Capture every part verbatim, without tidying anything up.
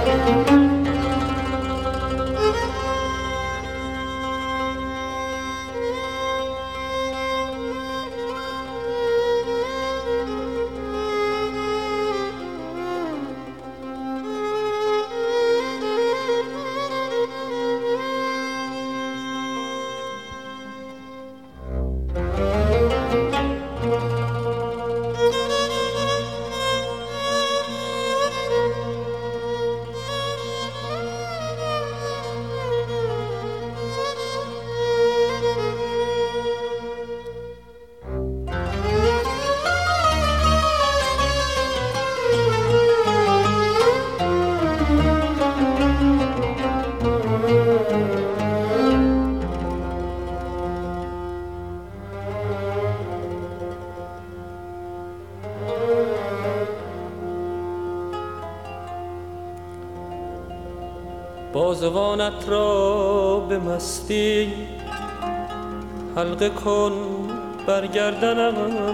بازوانت را به مستی حلقه کن برگردنم،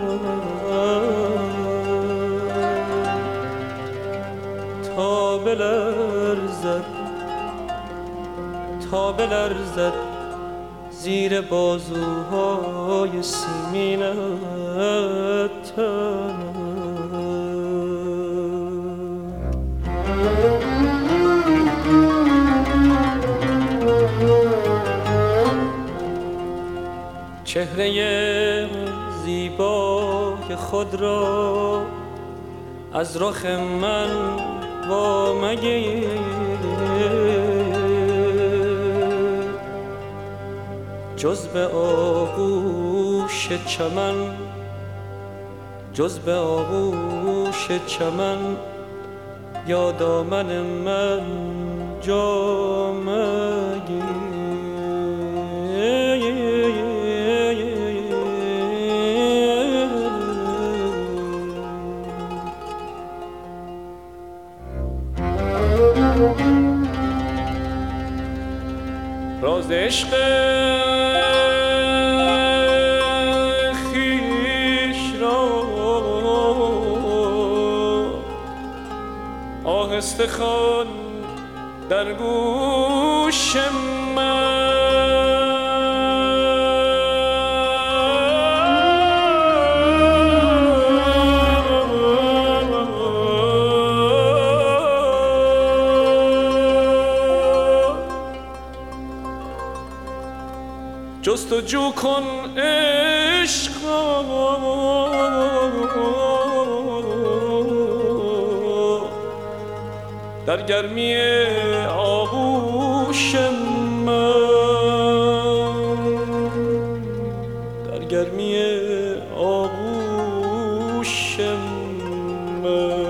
تا بلرزد تا بلرزد زیر بازوهای سیمینت تنم. چهره زیبای خود را از رخ من وا مگیر، جز به آغوش چمن جز به آغوش چمن یا دامن من جا مگیر. راز عشق خویش را آهسته خوان در گوش من، جستجو کن عشقا در گرمی آغوش من، در گرمی آغوش من.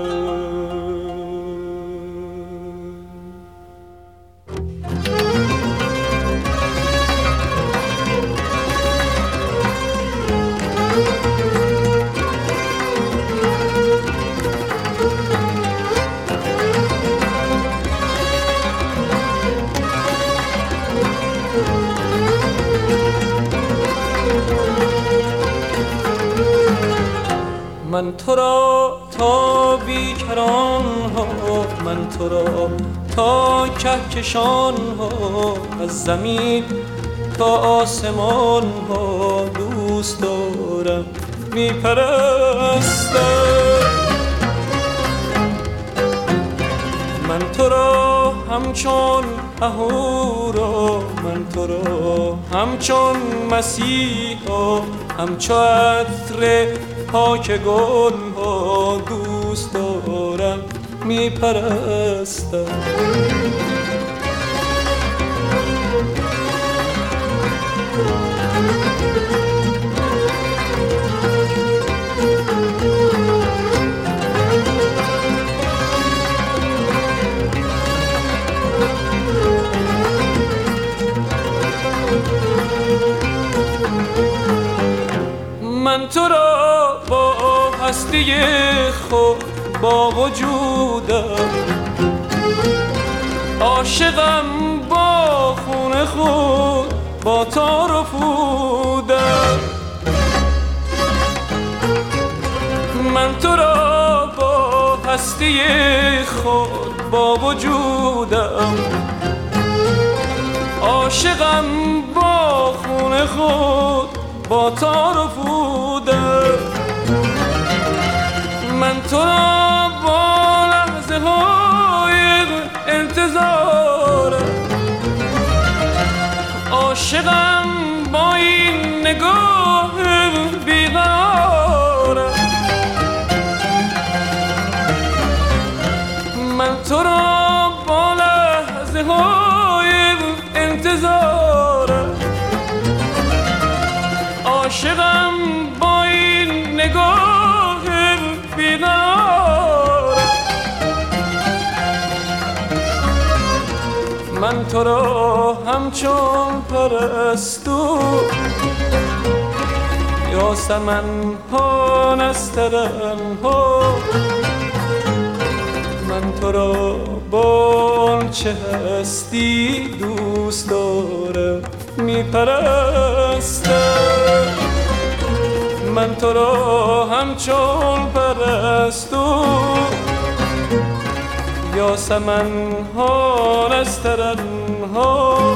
من تو را تا بیکران ها، من تو را تا کهکشان ها، از زمین تا آسمان ها دوست دارم میپرستم. من تو را همچون اهورا، من تو را همچون مسیحا، همچو عطر پاک گل ها دوست دارم میپرستم. من تو را با هستی خود با وجودم، عاشقم با خون خود با تار و پودم. من تو را با هستی خود با وجودم، عاشقم با خون خود با تار و پودم. من تو را با لحظه های انتظارم، عاشقم با این نگاه بیقرارم. من تو را با لحظه های انتظارم، عاشقم با این نگاه بیقرارم. من تو را همچون پرستو یاسمن ها نسترن ها، من تو را با چه هستی دوست دارم میپرستم. من تو را همچون پرستو یاسمن ها نسترن ها،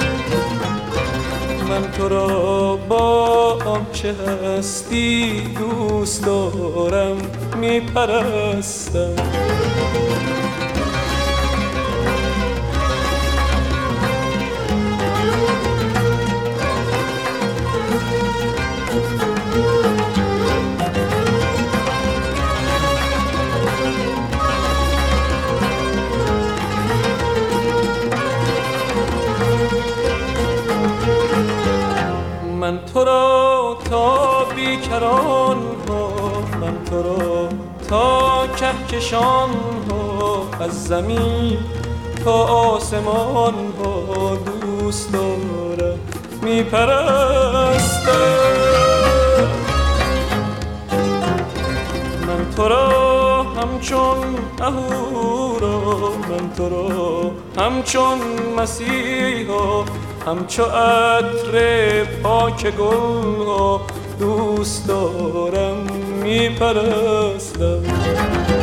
من تو را با آنچه هستی دوست دارم میپرستم. من تو را تا بیکران ها، من تو را تا کهکشان ها، از زمین تا آسمان ها دوست دارم میپرستم. من تو را همچون اهورا، من تو را همچون مسیحا، همچو عطر پاک گل ها دوست دارم میپرستم.